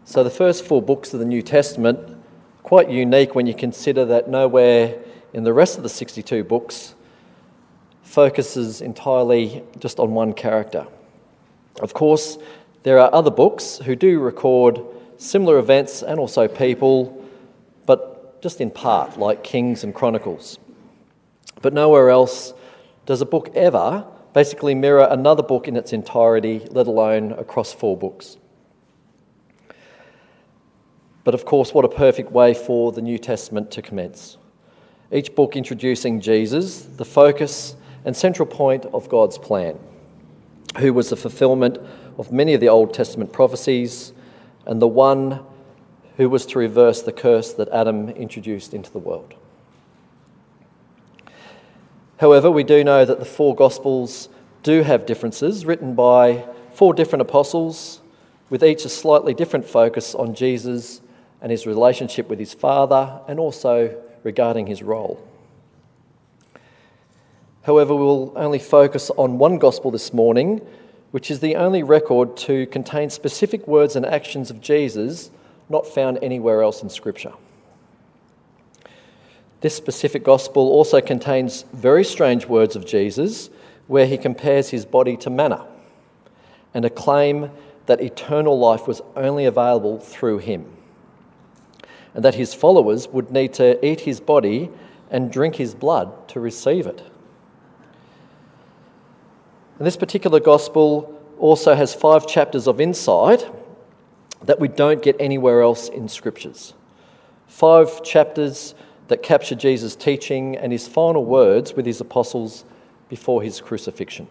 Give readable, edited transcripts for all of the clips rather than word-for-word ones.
So the first four books of the New Testament, quite unique when you consider that nowhere in the rest of the 62 books focuses entirely just on one character. Of course, there are other books who do record similar events and also people, but just in part, like Kings and Chronicles. But nowhere else does a book ever basically mirror another book in its entirety, let alone across four books. But of course, what a perfect way for the New Testament to commence. Each book introducing Jesus, the focus and central point of God's plan, who was the fulfillment of many of the Old Testament prophecies and the one who was to reverse the curse that Adam introduced into the world. However, we do know that the four Gospels do have differences, written by four different apostles, with each a slightly different focus on Jesus and his relationship with his Father, and also regarding his role. However, we'll only focus on one Gospel this morning, which is the only record to contain specific words and actions of Jesus not found anywhere else in Scripture. This specific Gospel also contains very strange words of Jesus, where he compares his body to manna, and a claim that eternal life was only available through him, and that his followers would need to eat his body and drink his blood to receive it. And this particular Gospel also has 5 chapters of insight that we don't get anywhere else in Scriptures. 5 chapters that capture Jesus' teaching and his final words with his apostles before his crucifixion.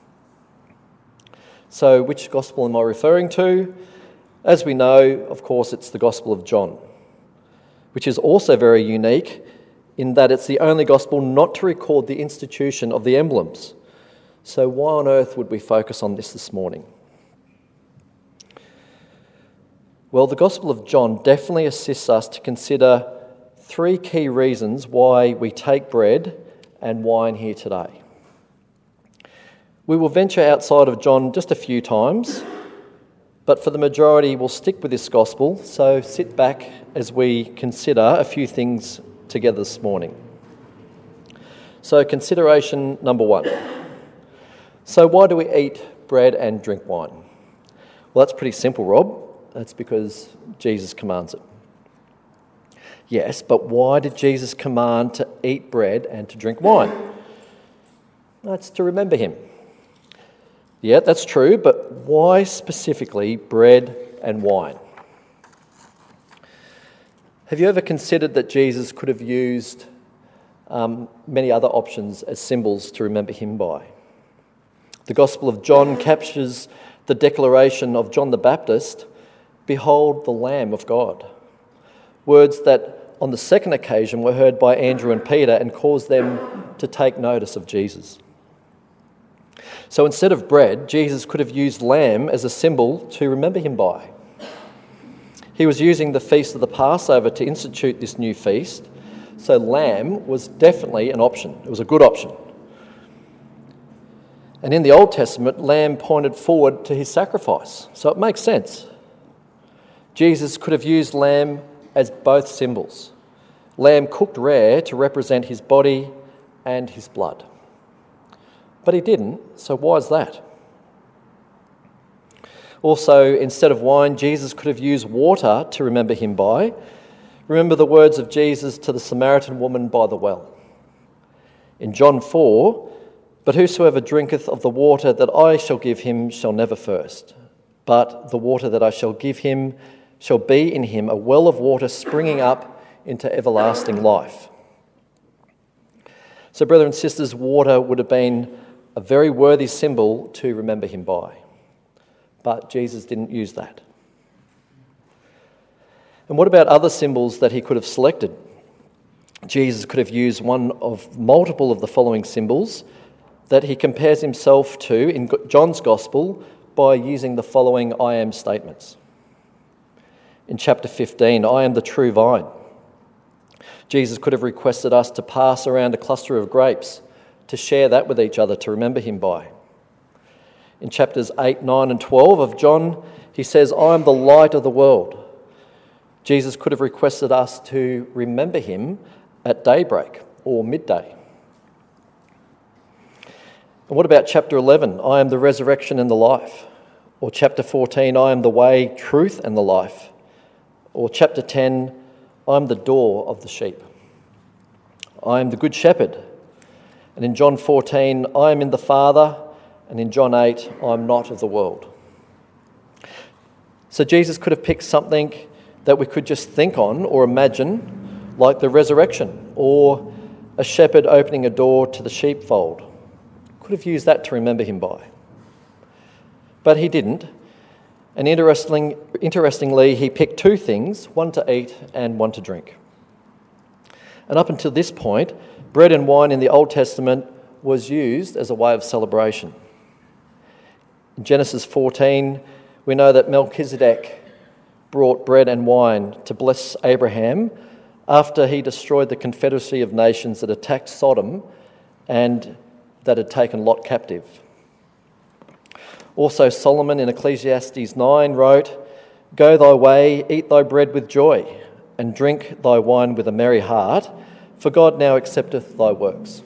So, which Gospel am I referring to? As we know, of course, it's the Gospel of John, which is also very unique in that it's the only Gospel not to record the institution of the emblems. So why on earth would we focus on this morning? Well, the Gospel of John definitely assists us to consider 3 key reasons why we take bread and wine here today. We will venture outside of John just a few times, but for the majority we'll stick with this Gospel, so sit back as we consider a few things together this morning. So consideration number 1. So why do we eat bread and drink wine? Well, that's pretty simple, Rob. That's because Jesus commands it. Yes, but why did Jesus command to eat bread and to drink wine? That's to remember him. Yeah, that's true, but why specifically bread and wine? Have you ever considered that Jesus could have used many other options as symbols to remember him by? The Gospel of John captures the declaration of John the Baptist, "Behold the Lamb of God." Words that on the second occasion were heard by Andrew and Peter and caused them to take notice of Jesus. So instead of bread, Jesus could have used lamb as a symbol to remember him by. He was using the feast of the Passover to institute this new feast, so lamb was definitely an option. It was a good option. And in the Old Testament, lamb pointed forward to his sacrifice, so it makes sense. Jesus could have used lamb as both symbols. Lamb cooked rare to represent his body and his blood. But he didn't, so why is that? Also, instead of wine, Jesus could have used water to remember him by. Remember the words of Jesus to the Samaritan woman by the well. In John 4, "But whosoever drinketh of the water that I shall give him shall never thirst, but the water that I shall give him shall be in him a well of water springing up into everlasting life." So, brothers and sisters, water would have been a very worthy symbol to remember him by. But Jesus didn't use that. And what about other symbols that he could have selected? Jesus could have used one of multiple of the following symbols that he compares himself to in John's Gospel by using the following "I am" statements. In chapter 15, "I am the true vine." Jesus could have requested us to pass around a cluster of grapes to share that with each other to remember him by. In chapters 8, 9 and 12 of John, he says, "I am the light of the world. Jesus could have requested us to remember him at daybreak or midday. And what about chapter 11, I am the resurrection and the life? Or chapter 14, I am the way, truth and the life? Or chapter 10, I am the door of the sheep. I am the good shepherd. And in John 14, I am in the Father. And in John 8, I am not of the world. So Jesus could have picked something that we could just think on or imagine, like the resurrection or a shepherd opening a door to the sheepfold. Could have used that to remember him by. But he didn't. And interestingly, he picked two things, one to eat and one to drink. And up until this point, bread and wine in the Old Testament was used as a way of celebration. In Genesis 14, we know that Melchizedek brought bread and wine to bless Abraham after he destroyed the confederacy of nations that attacked Sodom and that had taken Lot captive. Also, Solomon in Ecclesiastes 9 wrote, "Go thy way, eat thy bread with joy, and drink thy wine with a merry heart, for God now accepteth thy works."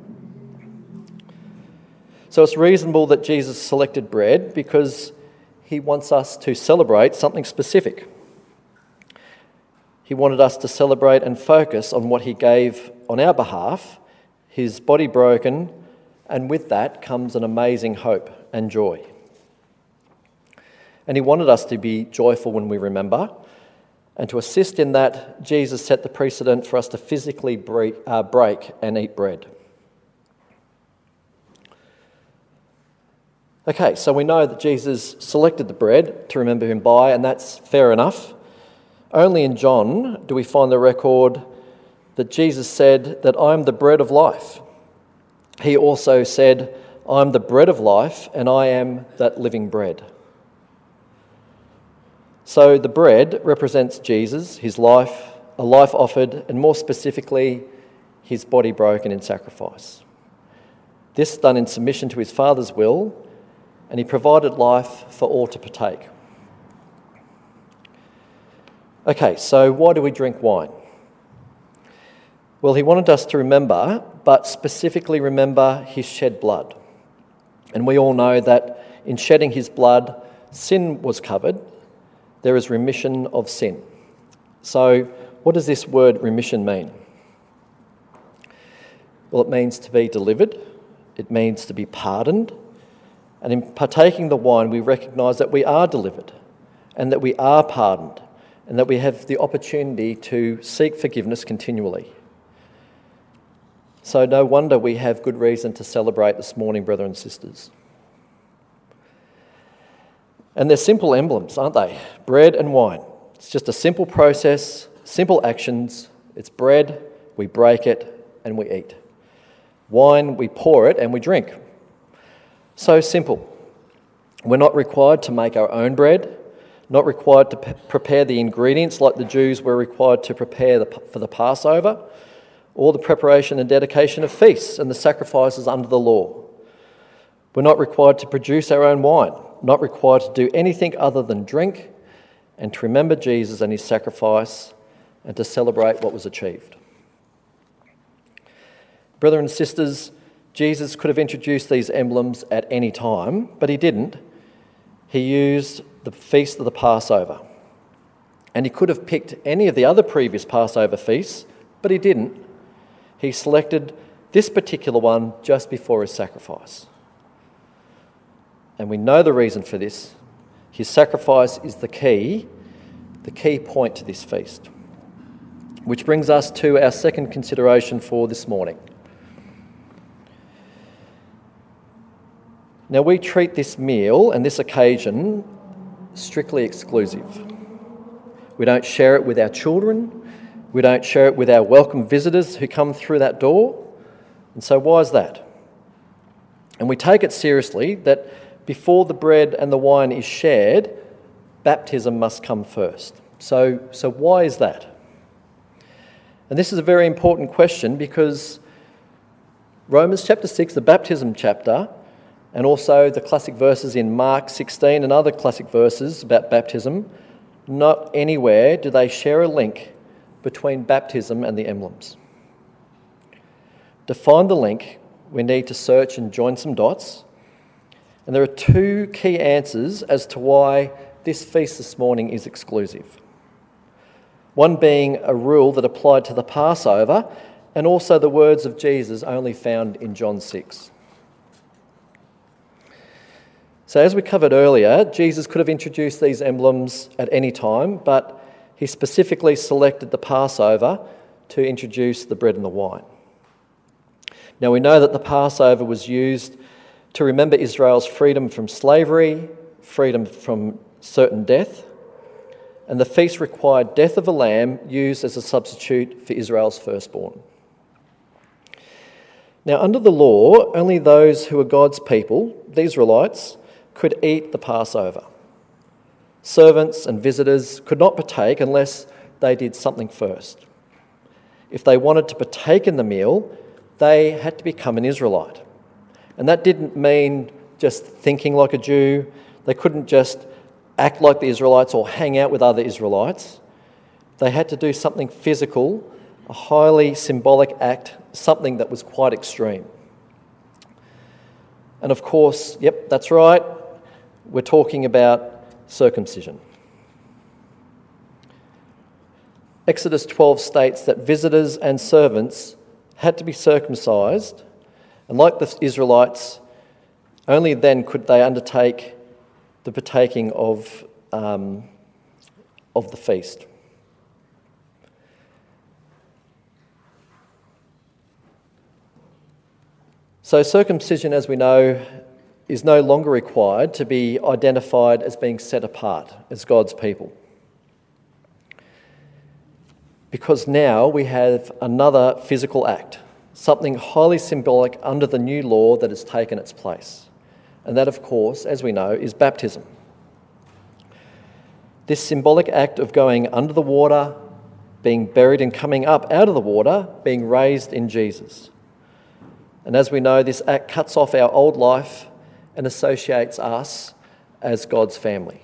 So it's reasonable that Jesus selected bread because he wants us to celebrate something specific. He wanted us to celebrate and focus on what he gave on our behalf, his body broken, and with that comes an amazing hope and joy. And he wanted us to be joyful when we remember, and to assist in that, Jesus set the precedent for us to physically break and eat bread. Okay, so we know that Jesus selected the bread to remember him by, and that's fair enough. Only in John do we find the record that Jesus said that I am the bread of life. He also said, I am the bread of life, and I am that living bread. So the bread represents Jesus, his life, a life offered, and more specifically, his body broken in sacrifice. This done in submission to his Father's will, and he provided life for all to partake. Okay, so why do we drink wine? Well, he wanted us to remember, but specifically remember his shed blood. And we all know that in shedding his blood, sin was covered. There is remission of sin. So what does this word remission mean? Well, it means to be delivered. It means to be pardoned. And in partaking the wine, we recognise that we are delivered and that we are pardoned and that we have the opportunity to seek forgiveness continually. So no wonder we have good reason to celebrate this morning, brothers and sisters. And they're simple emblems, aren't they? Bread and wine. It's just a simple process, simple actions. It's bread, we break it, and we eat. Wine, we pour it and we drink. So simple. We're not required to make our own bread, not required to prepare the ingredients like the Jews were required to prepare for the Passover, or the preparation and dedication of feasts and the sacrifices under the law. We're not required to produce our own wine, not required to do anything other than drink and to remember Jesus and his sacrifice and to celebrate what was achieved. Brothers and sisters, Jesus could have introduced these emblems at any time, but he didn't. He used the feast of the Passover. And he could have picked any of the other previous Passover feasts, but he didn't. He selected this particular one just before his sacrifice. And we know the reason for this. His sacrifice is the key point to this feast. Which brings us to our second consideration for this morning. Now, we treat this meal and this occasion strictly exclusive. We don't share it with our children. We don't share it with our welcome visitors who come through that door. And so why is that? And we take it seriously that before the bread and the wine is shared, baptism must come first. So why is that? And this is a very important question because Romans chapter 6, the baptism chapter, and also the classic verses in Mark 16 and other classic verses about baptism, not anywhere do they share a link between baptism and the emblems. To find the link, we need to search and join some dots. And there are two key answers as to why this feast this morning is exclusive. One being a rule that applied to the Passover, and also the words of Jesus only found in John 6. So as we covered earlier, Jesus could have introduced these emblems at any time, but he specifically selected the Passover to introduce the bread and the wine. Now we know that the Passover was used to remember Israel's freedom from slavery, freedom from certain death, and the feast required death of a lamb used as a substitute for Israel's firstborn. Now under the law, only those who were God's people, the Israelites, could eat the Passover. Servants and visitors could not partake unless they did something first. If they wanted to partake in the meal, they had to become an Israelite. And that didn't mean just thinking like a Jew. They couldn't just act like the Israelites or hang out with other Israelites. They had to do something physical, a highly symbolic act, something that was quite extreme. And of course, yep, that's right, we're talking about circumcision. Exodus 12 states that visitors and servants had to be circumcised, and like the Israelites, only then could they undertake the partaking of the feast. So circumcision, as we know, is no longer required to be identified as being set apart as God's people. Because now we have another physical act, something highly symbolic under the new law that has taken its place. And that, of course, as we know, is baptism. This symbolic act of going under the water, being buried and coming up out of the water, being raised in Jesus. And as we know, this act cuts off our old life and associates us as God's family.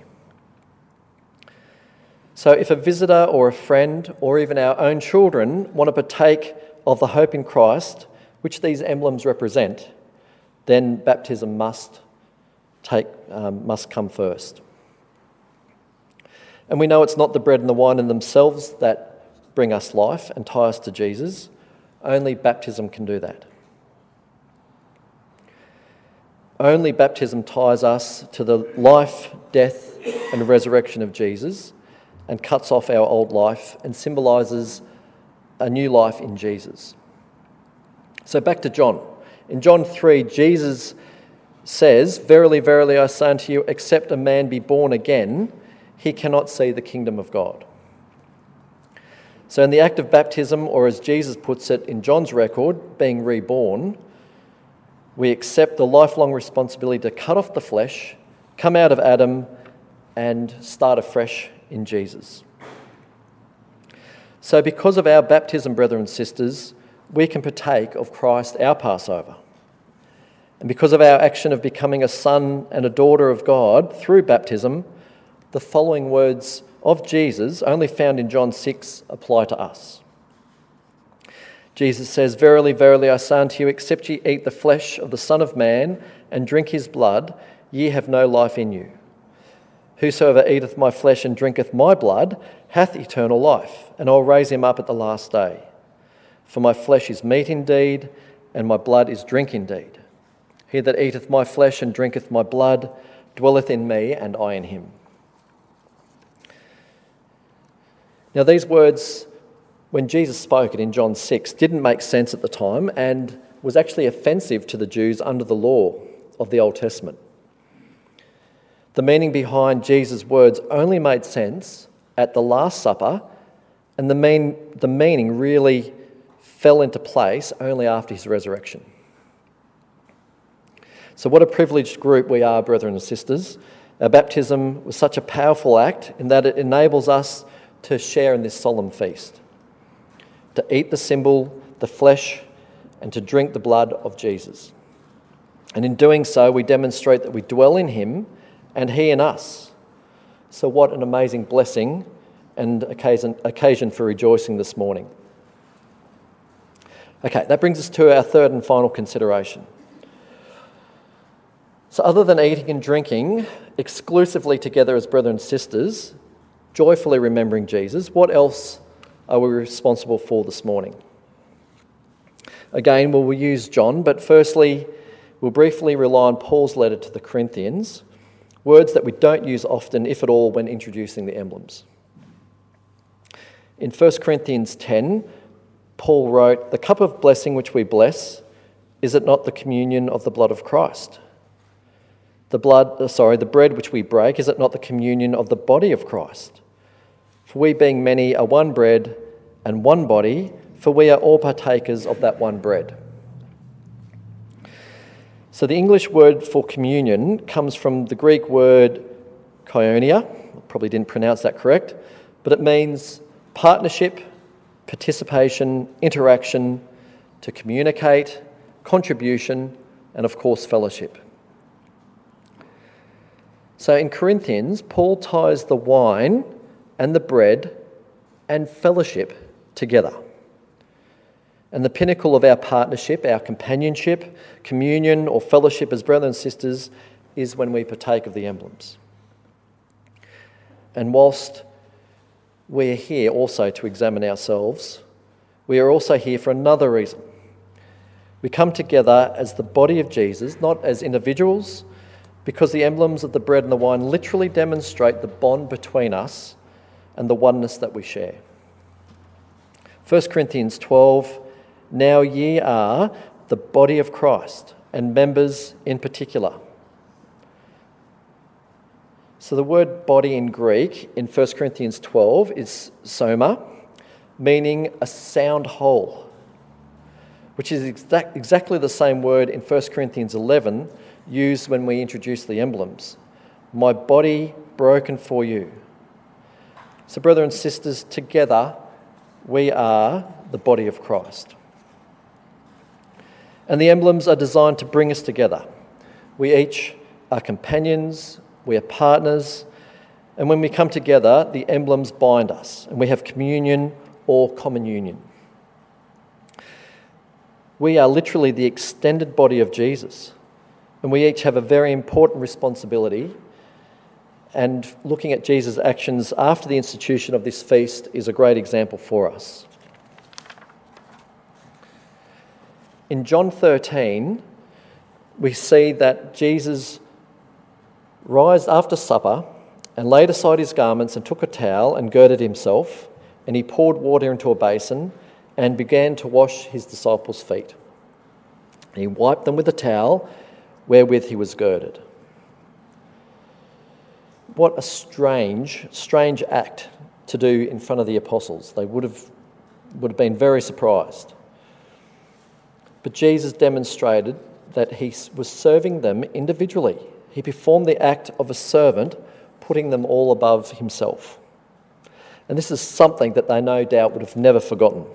So if a visitor or a friend or even our own children want to partake of the hope in Christ, which these emblems represent, then baptism must come first. And we know it's not the bread and the wine in themselves that bring us life and tie us to Jesus. Only baptism can do that. Only baptism ties us to the life, death, and resurrection of Jesus and cuts off our old life and symbolises a new life in Jesus. So back to John. In John 3, Jesus says, "Verily, verily, I say unto you, except a man be born again, he cannot see the kingdom of God." So in the act of baptism, or as Jesus puts it in John's record, being reborn, we accept the lifelong responsibility to cut off the flesh, come out of Adam, and start afresh in Jesus. So because of our baptism, brethren and sisters, we can partake of Christ, our Passover. And because of our action of becoming a son and a daughter of God through baptism, the following words of Jesus, only found in John 6, apply to us. Jesus says, "Verily, verily, I say unto you, except ye eat the flesh of the Son of Man and drink his blood, ye have no life in you. Whosoever eateth my flesh and drinketh my blood hath eternal life, and I'll raise him up at the last day. For my flesh is meat indeed, and my blood is drink indeed. He that eateth my flesh and drinketh my blood dwelleth in me, and I in him." Now these words, when Jesus spoke it in John 6, didn't make sense at the time and was actually offensive to the Jews under the law of the Old Testament. The meaning behind Jesus' words only made sense at the Last Supper, and the meaning really fell into place only after his resurrection. So what a privileged group we are, brethren and sisters. Our baptism was such a powerful act in that it enables us to share in this solemn feast, to eat the symbol, the flesh, and to drink the blood of Jesus. And in doing so, we demonstrate that we dwell in him and he in us. So what an amazing blessing and occasion for rejoicing this morning. Okay, that brings us to our third and final consideration. So other than eating and drinking exclusively together as brothers and sisters, joyfully remembering Jesus, what else are we responsible for this morning? Again, we'll use John, but firstly, we'll briefly rely on Paul's letter to the Corinthians, words that we don't use often, if at all, when introducing the emblems. In 1 Corinthians 10, Paul wrote, "The cup of blessing which we bless, is it not the communion of the blood of Christ? The bread which we break, is it not the communion of the body of Christ? For we being many are one bread and one body, for we are all partakers of that one bread." So the English word for communion comes from the Greek word koinonia. I probably didn't pronounce that correct, but it means partnership, participation, interaction, to communicate, contribution, and of course fellowship. So in Corinthians, Paul ties the wine and the bread and fellowship together. And the pinnacle of our partnership, our companionship, communion or fellowship as brothers and sisters is when we partake of the emblems. And whilst we're here also to examine ourselves, we are also here for another reason. We come together as the body of Jesus, not as individuals, because the emblems of the bread and the wine literally demonstrate the bond between us and the oneness that we share. 1 Corinthians 12, "Now ye are the body of Christ, and members in particular." So the word body in Greek in 1 Corinthians 12 is soma, meaning a sound whole, which is exactly the same word in 1 Corinthians 11 used when we introduce the emblems. "My body broken for you." So brothers and sisters, together we are the body of Christ. And the emblems are designed to bring us together. We each are companions, we are partners, and when we come together, the emblems bind us, and we have communion or common union. We are literally the extended body of Jesus, and we each have a very important responsibility, and looking at Jesus' actions after the institution of this feast is a great example for us. In John 13, we see that Jesus rised after supper and laid aside his garments and took a towel and girded himself, and he poured water into a basin and began to wash his disciples' feet. And he wiped them with the towel wherewith he was girded. What a strange act to do in front of the apostles. They would have been very surprised. But Jesus demonstrated that he was serving them individually. He performed the act of a servant, putting them all above himself. And this is something that they no doubt would have never forgotten.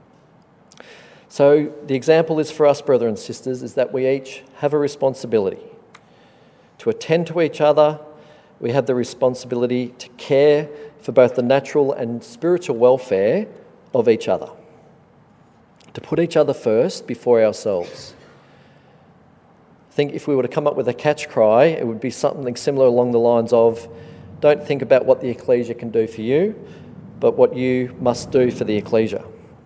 So the example is for us, brothers and sisters, is that we each have a responsibility to attend to each other. We have the responsibility to care for both the natural and spiritual welfare of each other, to put each other first before ourselves. I think if we were to come up with a catch cry, it would be something similar along the lines of, "Don't think about what the ecclesia can do for you, but what you must do for the ecclesia."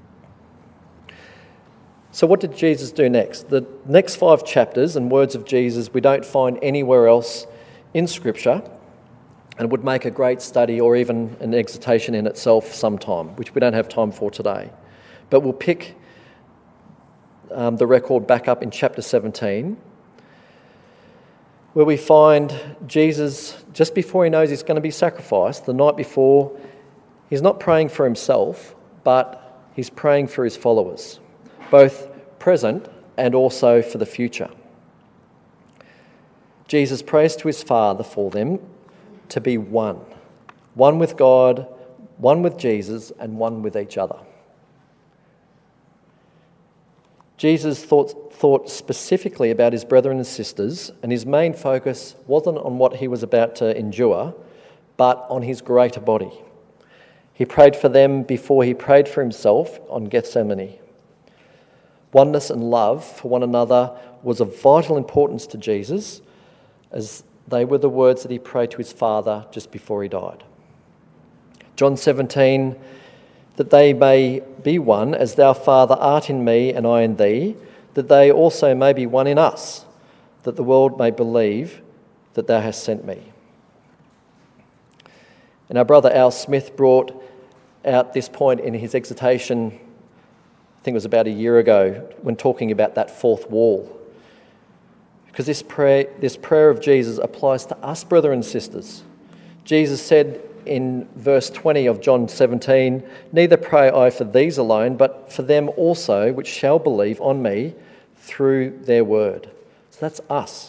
So what did Jesus do next? The next 5 chapters and words of Jesus we don't find anywhere else in Scripture, and would make a great study or even an exhortation in itself sometime, which we don't have time for today. But we'll pick the record back up in chapter 17, where we find Jesus, just before he knows he's going to be sacrificed, the night before, he's not praying for himself, but he's praying for his followers, both present and also for the future. Jesus prays to his Father for them to be one with God, one with Jesus, and one with each other. Jesus thought specifically about his brethren and sisters, and his main focus wasn't on what he was about to endure, but on his greater body. He prayed for them before he prayed for himself on Gethsemane. Oneness and love for one another was of vital importance to Jesus, as they were the words that he prayed to his Father just before he died. John 17, that they may be one, as thou, Father, art in me and I in thee, that they also may be one in us, that the world may believe that thou hast sent me. And our brother Al Smith brought out this point in his exhortation, I think it was about a year ago, when talking about that fourth wall. Because this prayer of Jesus applies to us, brothers and sisters. Jesus said in verse 20 of John 17, neither pray I for these alone, but for them also which shall believe on me through their word. So that's us.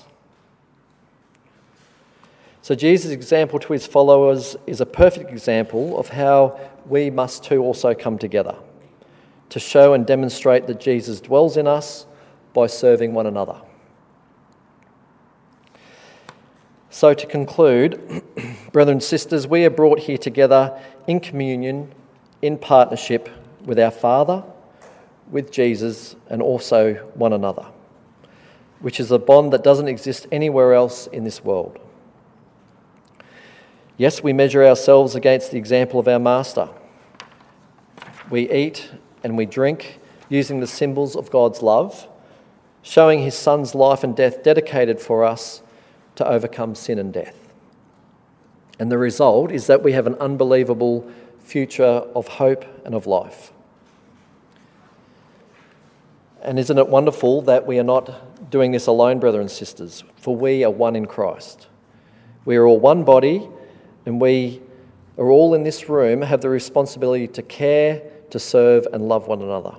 So Jesus' example to his followers is a perfect example of how we must too also come together to show and demonstrate that Jesus dwells in us by serving one another. So to conclude, brothers and sisters, we are brought here together in communion, in partnership with our Father, with Jesus, and also one another, which is a bond that doesn't exist anywhere else in this world. Yes, we measure ourselves against the example of our Master. We eat and we drink using the symbols of God's love, showing his Son's life and death dedicated for us to overcome sin and death. And the result is that we have an unbelievable future of hope and of life. And isn't it wonderful that we are not doing this alone, brothers and sisters? For we are one in Christ. We are all one body, and we are all in this room have the responsibility to care, to serve, and love one another.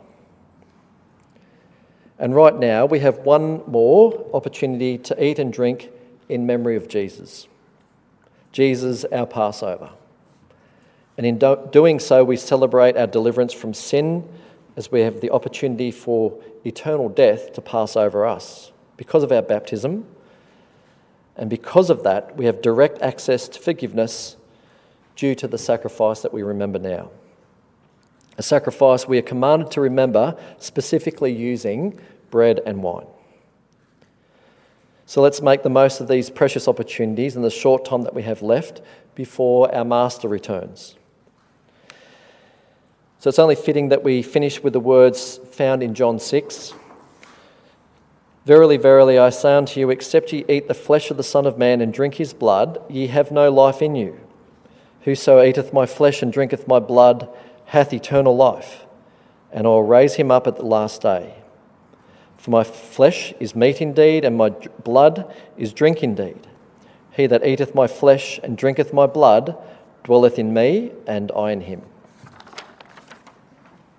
And right now, we have one more opportunity to eat and drink in memory of Jesus. Jesus, our Passover. And in doing so, we celebrate our deliverance from sin as we have the opportunity for eternal death to pass over us because of our baptism. And because of that, we have direct access to forgiveness due to the sacrifice that we remember now. A sacrifice we are commanded to remember, specifically using bread and wine. So let's make the most of these precious opportunities in the short time that we have left before our Master returns. So it's only fitting that we finish with the words found in John 6. Verily, verily, I say unto you, except ye eat the flesh of the Son of Man and drink his blood, ye have no life in you. Whoso eateth my flesh and drinketh my blood hath eternal life, and I will raise him up at the last day. For my flesh is meat indeed, and my blood is drink indeed. He that eateth my flesh and drinketh my blood dwelleth in me, and I in him.